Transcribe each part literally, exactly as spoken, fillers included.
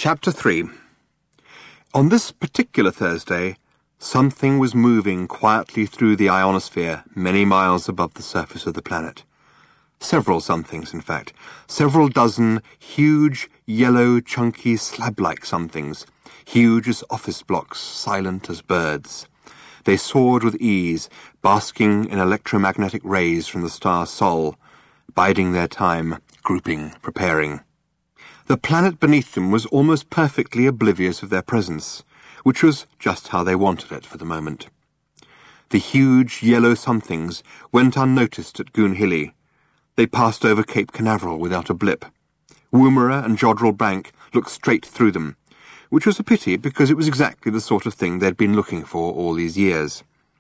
Chapter three. On this particular Thursday, something was moving quietly through the ionosphere many miles above the surface of the planet. Several somethings, in fact. Several dozen huge, yellow, chunky, slab-like somethings, huge as office blocks, silent as birds. They soared with ease, basking in electromagnetic rays from the star Sol, biding their time, grouping, preparing. The planet beneath them was almost perfectly oblivious of their presence, which was just how they wanted it for the moment. The huge yellow somethings went unnoticed at Goonhilly. They passed over Cape Canaveral without a blip. Woomera and Jodrell Bank looked straight through them, which was a pity because it was exactly the sort of thing they'd been looking for all these years.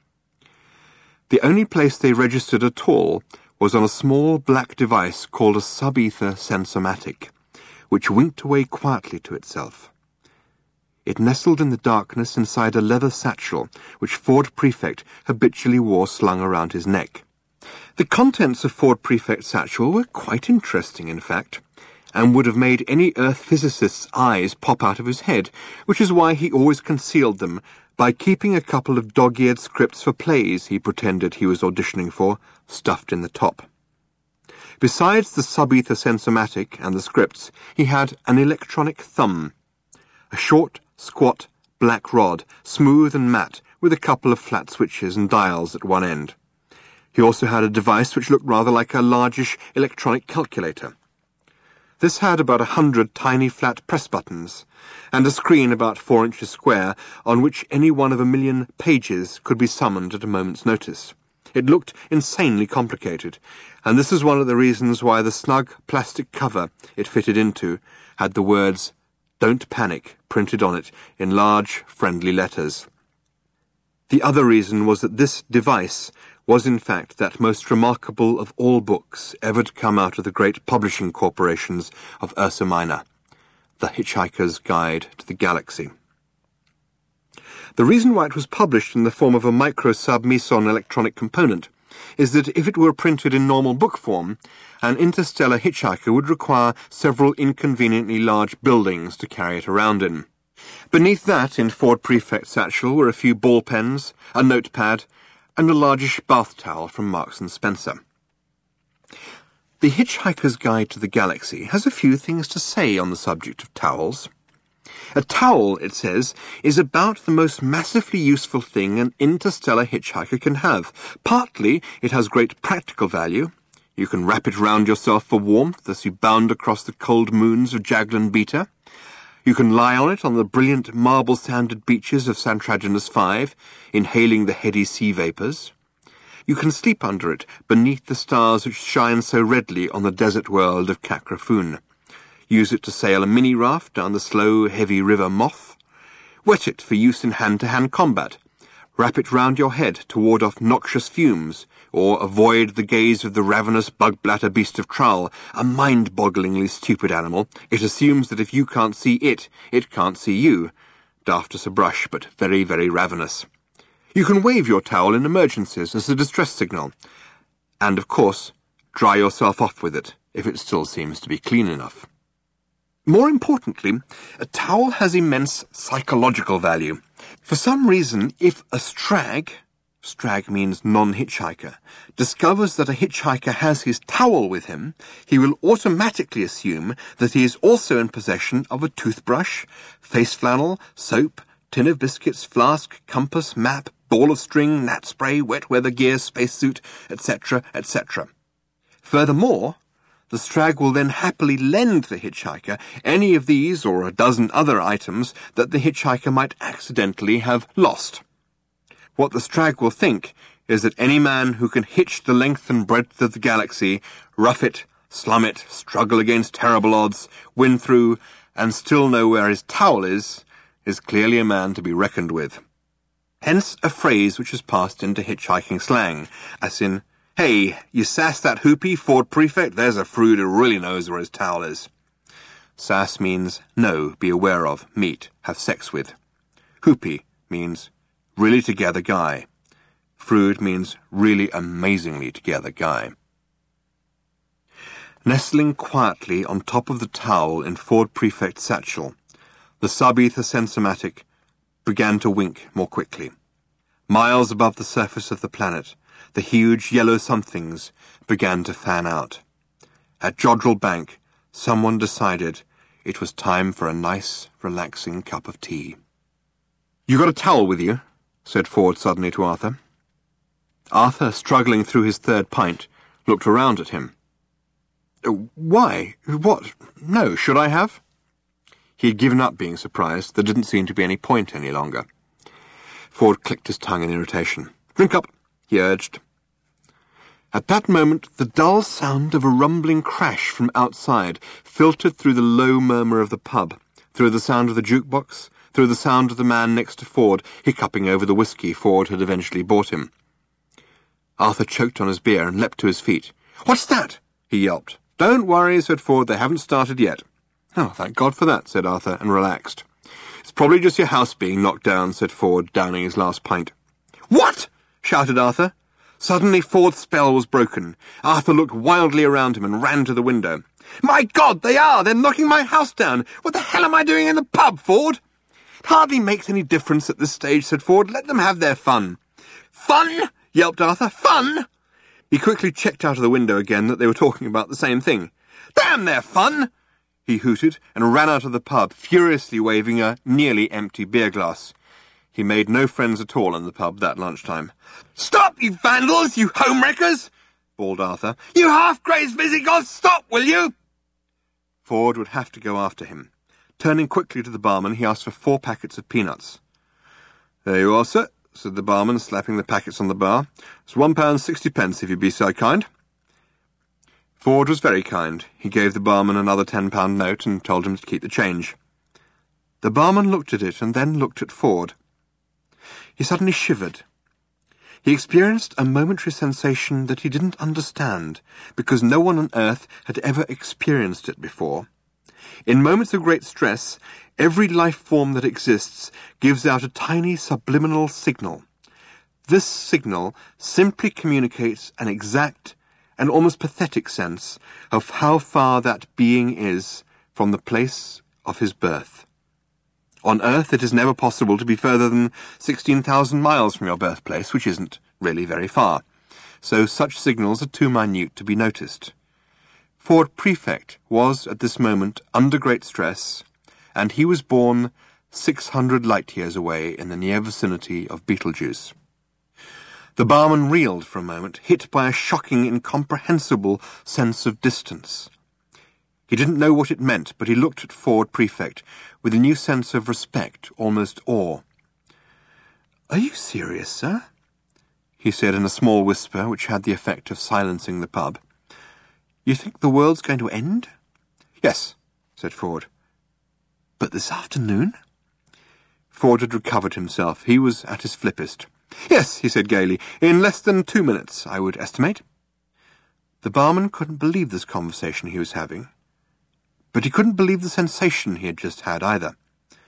The only place they registered at all was on a small black device called a sub-ether sensormatic, which winked away quietly to itself. It nestled in the darkness inside a leather satchel which Ford Prefect habitually wore slung around his neck. The contents of Ford Prefect's satchel were quite interesting, in fact, and would have made any Earth physicist's eyes pop out of his head, which is why he always concealed them by keeping a couple of dog-eared scripts for plays he pretended he was auditioning for stuffed in the top. Besides the sub-ether sensormatic and the scripts, he had an electronic thumb, a short, squat, black rod, smooth and matte, with a couple of flat switches and dials at one end. He also had a device which looked rather like a largish electronic calculator. This had about a hundred tiny flat press buttons, and a screen about four inches square on which any one of a million pages could be summoned at a moment's notice. It looked insanely complicated, and this is one of the reasons why the snug plastic cover it fitted into had the words "Don't Panic" printed on it in large, friendly letters. The other reason was that this device was in fact that most remarkable of all books ever to come out of the great publishing corporations of Ursa Minor, The Hitchhiker's Guide to the Galaxy. The reason why it was published in the form of a micro-sub-meson electronic component is that if it were printed in normal book form, an interstellar hitchhiker would require several inconveniently large buildings to carry it around in. Beneath that, in Ford Prefect's satchel, were a few ball pens, a notepad, and a largish bath towel from Marks and Spencer. The Hitchhiker's Guide to the Galaxy has a few things to say on the subject of towels. A towel, it says, is about the most massively useful thing an interstellar hitchhiker can have. Partly, it has great practical value. You can wrap it round yourself for warmth as you bound across the cold moons of Jaglan Beta. You can lie on it on the brilliant marble-sanded beaches of Santraginus five, inhaling the heady sea vapours. You can sleep under it beneath the stars which shine so redly on the desert world of Kakrafun. Use it to sail a mini-raft down the slow, heavy river Moth. Wet it for use in hand-to-hand combat. Wrap it round your head to ward off noxious fumes, or avoid the gaze of the ravenous bug-bladder beast of Trull, a mind-bogglingly stupid animal. It assumes that if you can't see it, it can't see you. Daft as a brush, but very, very ravenous. You can wave your towel in emergencies as a distress signal. And, of course, dry yourself off with it, if it still seems to be clean enough. More importantly, a towel has immense psychological value. For some reason, if a strag, strag means non-hitchhiker, discovers that a hitchhiker has his towel with him, he will automatically assume that he is also in possession of a toothbrush, face flannel, soap, tin of biscuits, flask, compass, map, ball of string, gnat spray, wet weather gear, spacesuit, et cetera, et cetera. Furthermore, the strag will then happily lend the hitchhiker any of these or a dozen other items that the hitchhiker might accidentally have lost. What the strag will think is that any man who can hitch the length and breadth of the galaxy, rough it, slum it, struggle against terrible odds, win through, and still know where his towel is, is clearly a man to be reckoned with. Hence a phrase which has passed into hitchhiking slang, as in, "Hey, you sass that hoopy, Ford Prefect? There's a frood who really knows where his towel is." Sass means know, be aware of, meet, have sex with. Hoopy means really together guy. Frood means really amazingly together guy. Nestling quietly on top of the towel in Ford Prefect's satchel, The sub-ether sensomatic began to wink more quickly. Miles above the surface of the planet, the huge yellow somethings began to fan out. At Jodrell Bank, someone decided it was time for a nice, relaxing cup of tea. "You got a towel with you?" said Ford suddenly to Arthur. Arthur, struggling through his third pint, looked around at him. "Why? What? No, should I have?" He had given up being surprised. There didn't seem to be any point any longer. Ford clicked his tongue in irritation. "Drink up," he urged. At that moment, the dull sound of a rumbling crash from outside filtered through the low murmur of the pub, through the sound of the jukebox, through the sound of the man next to Ford hiccuping over the whiskey Ford had eventually bought him. Arthur choked on his beer and leapt to his feet. "What's that?" he yelped. "Don't worry," said Ford. "They haven't started yet." "Oh, thank God for that," said Arthur, and relaxed. "It's probably just your house being knocked down," said Ford, downing his last pint. "What?" shouted Arthur. Suddenly Ford's spell was broken. Arthur looked wildly around him and ran to the window. "My God, they are! They're knocking my house down! What the hell am I doing in the pub, Ford?" "It hardly makes any difference at this stage," said Ford. "Let them have their fun." "Fun?" yelped Arthur. "Fun?" He quickly checked out of the window again that they were talking about the same thing. "Damn their fun!" he hooted, and ran out of the pub, furiously waving a nearly empty beer glass. He made no friends at all in the pub that lunchtime. "Stop, you vandals, you homewreckers!" bawled Arthur. "You half-crazed Visigoths, stop, will you?" Ford would have to go after him. Turning quickly to the barman, he asked for four packets of peanuts. "There you are, sir," said the barman, slapping the packets on the bar. "It's one pound sixty pence, if you'd be so kind." Ford was very kind. He gave the barman another ten-pound note and told him to keep the change. The barman looked at it and then looked at Ford. He suddenly shivered. He experienced a momentary sensation that he didn't understand, because no one on earth had ever experienced it before. In moments of great stress, every life form that exists gives out a tiny subliminal signal. This signal simply communicates an exact and almost pathetic sense of how far that being is from the place of his birth. On Earth, it is never possible to be further than sixteen thousand miles from your birthplace, which isn't really very far. So such signals are too minute to be noticed. Ford Prefect was, at this moment, under great stress, and he was born six hundred light-years away in the near vicinity of Betelgeuse. The barman reeled for a moment, hit by a shocking, incomprehensible sense of distance. He didn't know what it meant, but he looked at Ford Prefect with a new sense of respect, almost awe. "Are you serious, sir?" he said in a small whisper which had the effect of silencing the pub. "You think the world's going to end?" "Yes," said Ford. "But this afternoon?" Ford had recovered himself. He was at his flippest. "Yes," he said gaily, "in less than two minutes, I would estimate." The barman couldn't believe this conversation he was having, but he couldn't believe the sensation he had just had either.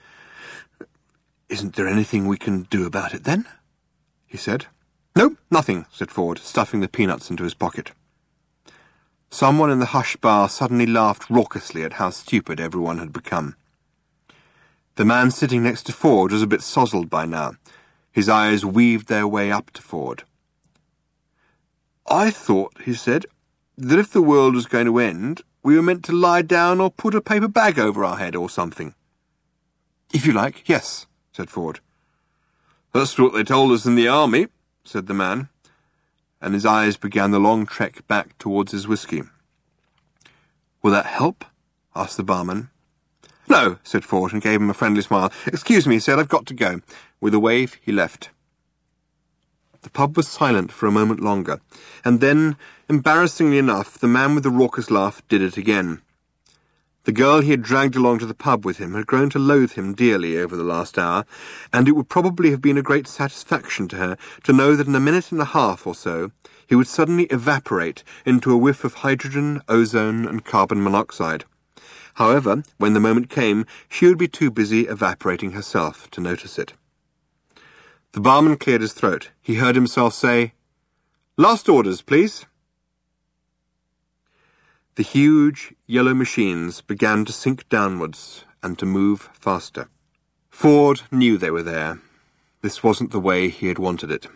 "Isn't there anything we can do about it, then?" he said. "No, nothing," said Ford, stuffing the peanuts into his pocket. Someone in the hush bar suddenly laughed raucously at how stupid everyone had become. The man sitting next to Ford was a bit sozzled by now. His eyes weaved their way up to Ford. "I thought," he said, "that if the world was going to end, we were meant to lie down or put a paper bag over our head or something." "If you like, yes," said Ford. "That's what they told us in the army," said the man, and his eyes began the long trek back towards his whiskey. "Will that help?" asked the barman. "No," said Ford, and gave him a friendly smile. "Excuse me," he said, "I've got to go." With a wave, he left. The pub was silent for a moment longer, and then, embarrassingly enough, the man with the raucous laugh did it again. The girl he had dragged along to the pub with him had grown to loathe him dearly over the last hour, and it would probably have been a great satisfaction to her to know that in a minute and a half or so he would suddenly evaporate into a whiff of hydrogen, ozone, and carbon monoxide. However, when the moment came, she would be too busy evaporating herself to notice it. The barman cleared his throat. He heard himself say, "Last orders, please." The huge, yellow machines began to sink downwards and to move faster. Ford knew they were there. This wasn't the way he had wanted it.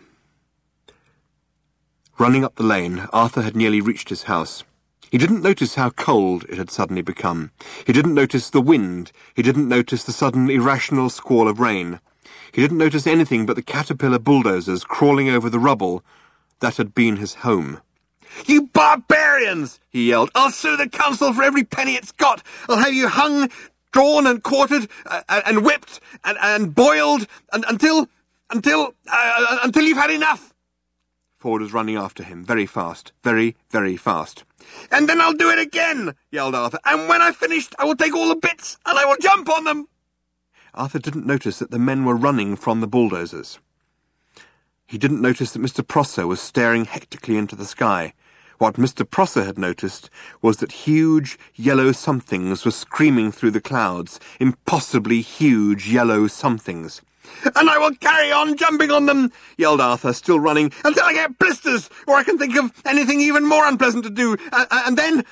Running up the lane, Arthur had nearly reached his house. He didn't notice how cold it had suddenly become. He didn't notice the wind. He didn't notice the sudden irrational squall of rain. He didn't notice anything but the caterpillar bulldozers crawling over the rubble that had been his home. "You barbarians!" he yelled. "I'll sue the council for every penny it's got. I'll have you hung, drawn and quartered, uh, and whipped, and, and boiled, and, until, until, uh, until you've had enough." Ford was running after him, very fast, very, very fast. "And then I'll do it again," yelled Arthur. "And when I've finished, I will take all the bits, and I will jump on them." Arthur didn't notice that the men were running from the bulldozers. He didn't notice that Mister Prosser was staring hectically into the sky. What Mister Prosser had noticed was that huge yellow somethings were screaming through the clouds, impossibly huge yellow somethings. "And I will carry on jumping on them," yelled Arthur, still running, "until I get blisters, or I can think of anything even more unpleasant to do, uh, and then—"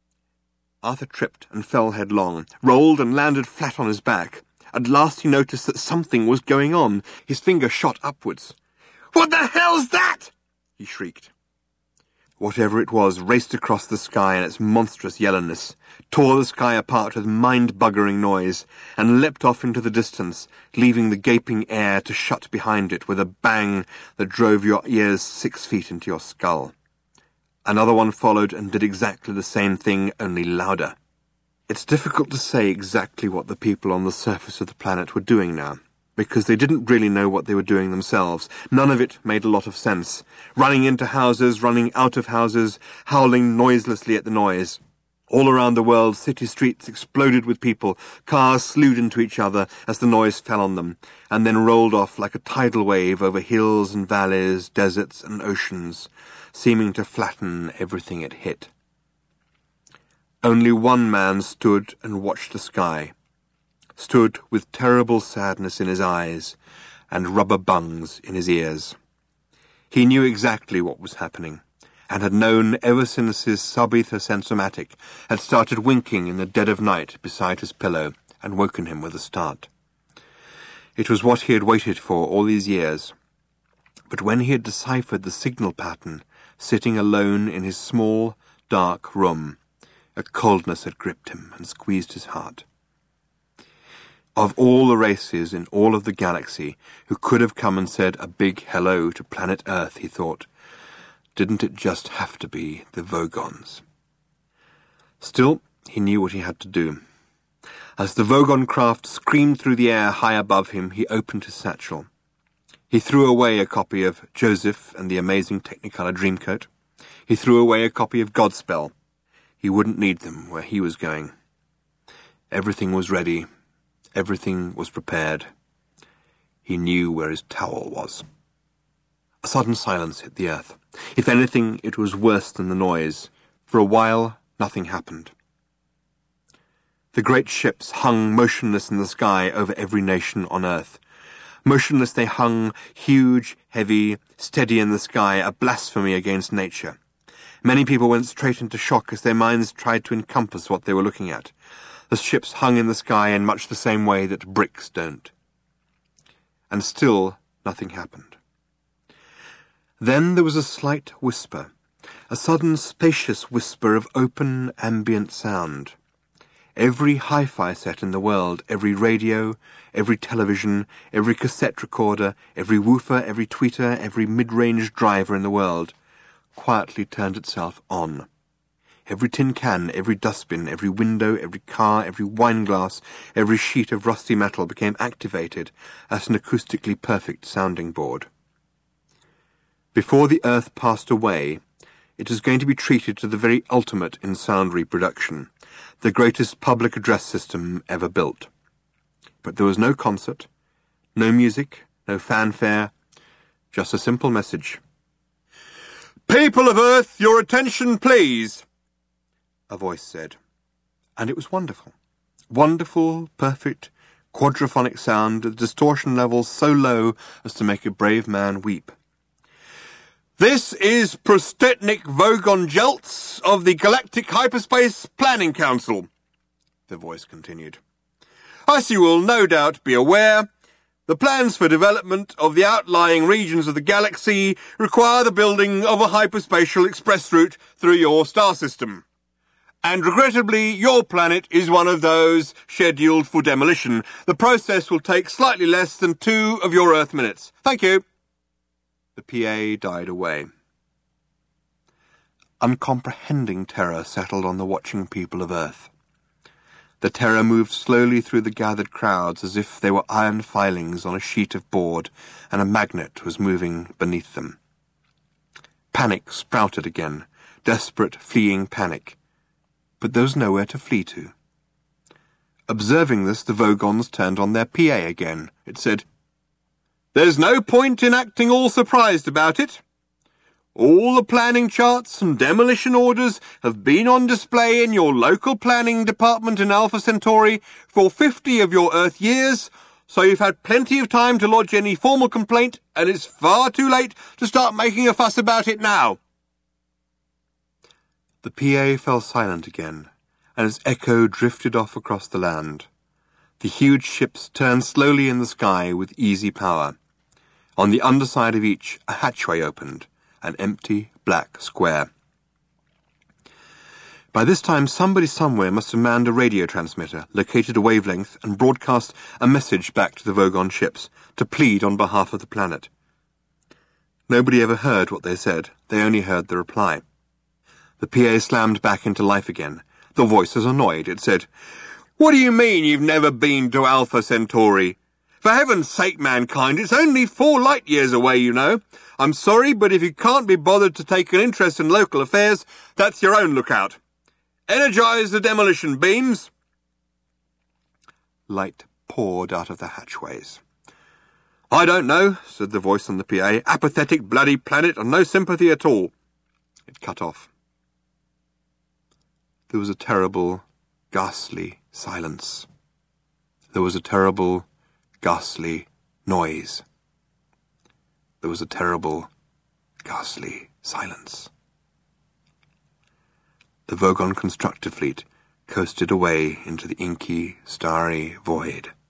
Arthur tripped and fell headlong, rolled and landed flat on his back. At last he noticed that something was going on. His finger shot upwards. "What the hell's that?" he shrieked. Whatever it was raced across the sky in its monstrous yellowness, tore the sky apart with mind-buggering noise, and leapt off into the distance, leaving the gaping air to shut behind it with a bang that drove your ears six feet into your skull. Another one followed and did exactly the same thing, only louder. It's difficult to say exactly what the people on the surface of the planet were doing now, because they didn't really know what they were doing themselves. None of it made a lot of sense. Running into houses, running out of houses, howling noiselessly at the noise. All around the world, city streets exploded with people. Cars slewed into each other as the noise fell on them, and then rolled off like a tidal wave over hills and valleys, deserts and oceans, seeming to flatten everything it hit. Only one man stood and watched the sky. Stood with terrible sadness in his eyes and rubber bungs in his ears. He knew exactly what was happening, and had known ever since his sub-ether sensomatic had started winking in the dead of night beside his pillow and woken him with a start. It was what he had waited for all these years, but when he had deciphered the signal pattern, sitting alone in his small, dark room, a coldness had gripped him and squeezed his heart. Of all the races in all of the galaxy who could have come and said a big hello to planet Earth, he thought, didn't it just have to be the Vogons? Still, he knew what he had to do. As the Vogon craft screamed through the air high above him, he opened his satchel. He threw away a copy of Joseph and the Amazing Technicolor Dreamcoat. He threw away a copy of Godspell. He wouldn't need them where he was going. Everything was ready. Everything was prepared. He knew where his towel was. A sudden silence hit the earth. If anything, it was worse than the noise. For a while, nothing happened. The great ships hung motionless in the sky over every nation on earth. Motionless they hung, huge, heavy, steady in the sky, a blasphemy against nature. Many people went straight into shock as their minds tried to encompass what they were looking at. The ships hung in the sky in much the same way that bricks don't. And still nothing happened. Then there was a slight whisper, a sudden spacious whisper of open, ambient sound. Every hi-fi set in the world, every radio, every television, every cassette recorder, every woofer, every tweeter, every mid-range driver in the world, quietly turned itself on. Every tin can, every dustbin, every window, every car, every wine glass, every sheet of rusty metal became activated as an acoustically perfect sounding board. Before the earth passed away, it was going to be treated to the very ultimate in sound reproduction, the greatest public address system ever built. But there was no concert, no music, no fanfare, just a simple message. "People of Earth, your attention, please," a voice said. And it was wonderful. Wonderful, perfect, quadraphonic sound with distortion levels so low as to make a brave man weep. "This is Prostetnik Vogon Jeltz of the Galactic Hyperspace Planning Council," the voice continued. As you will no doubt be aware, the plans for development of the outlying regions of the galaxy require the building of a hyperspatial express route through your star system. And regrettably, your planet is one of those scheduled for demolition. The process will take slightly less than two of your Earth minutes. Thank you. The P A died away. Uncomprehending terror settled on the watching people of Earth. The terror moved slowly through the gathered crowds as if they were iron filings on a sheet of board and a magnet was moving beneath them. Panic sprouted again, desperate, fleeing panic. But there was nowhere to flee to. Observing this, the Vogons turned on their P A again. It said, "There's no point in acting all surprised about it. All the planning charts and demolition orders have been on display in your local planning department in Alpha Centauri for fifty of your Earth years, so you've had plenty of time to lodge any formal complaint, and it's far too late to start making a fuss about it now." The P A fell silent again, and its echo drifted off across the land. The huge ships turned slowly in the sky with easy power. On the underside of each, a hatchway opened, an empty black square. By this time, somebody somewhere must have manned a radio transmitter, located a wavelength, and broadcast a message back to the Vogon ships to plead on behalf of the planet. Nobody ever heard what they said. They only heard the reply. The P A slammed back into life again. The voice was annoyed. It said, "What do you mean you've never been to Alpha Centauri? For heaven's sake, mankind, it's only four light years away, you know. I'm sorry, but if you can't be bothered to take an interest in local affairs, that's your own lookout. Energize the demolition beams." Light poured out of the hatchways. "I don't know," said the voice on the P A. "Apathetic bloody planet and no sympathy at all." It cut off. There was a terrible, ghastly silence. There was a terrible, ghastly noise. There was a terrible, ghastly silence. The Vogon constructor fleet coasted away into the inky, starry void.